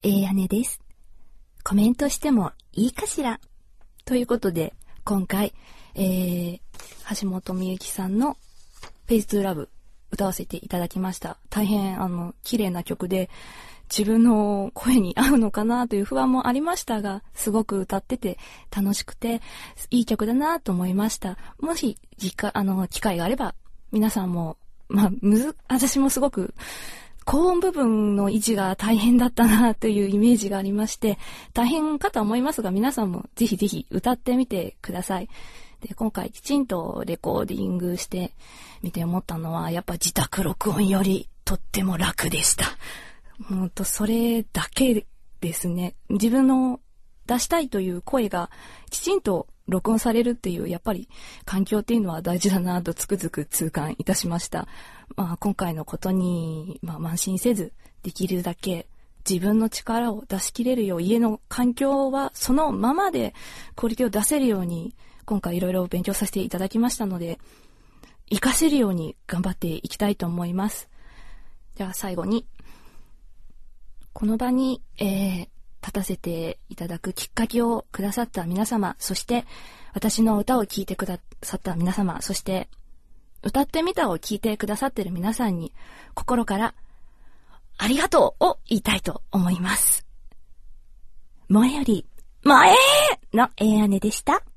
姉です。コメントしてもいいかしらということで、今回、橋本美由紀さんの Face to Love 歌わせていただきました。大変綺麗な曲で、自分の声に合うのかなという不安もありましたが、すごく歌ってて楽しくていい曲だなと思いました。もし機会があれば皆さんも、私もすごく高音部分の維持が大変だったなというイメージがありまして、大変かと思いますが、皆さんもぜひぜひ歌ってみてください。で、今回きちんとレコーディングしてみて思ったのは、やっぱ自宅録音よりとっても楽でした。それだけですね。自分の出したいという声がきちんと録音されるっていう、やっぱり環境っていうのは大事だなとつくづく痛感いたしました。今回のことに、慢心せず、できるだけ自分の力を出し切れるよう、家の環境はそのままでクオリティを出せるように、今回いろいろ勉強させていただきましたので、活かせるように頑張っていきたいと思います。じゃあ最後に、この場に、立たせていただくきっかけをくださった皆様、そして私の歌を聴いてくださった皆様、そして歌ってみたを聴いてくださっている皆さんに心からありがとうを言いたいと思います。萌えより萌えの姉でした。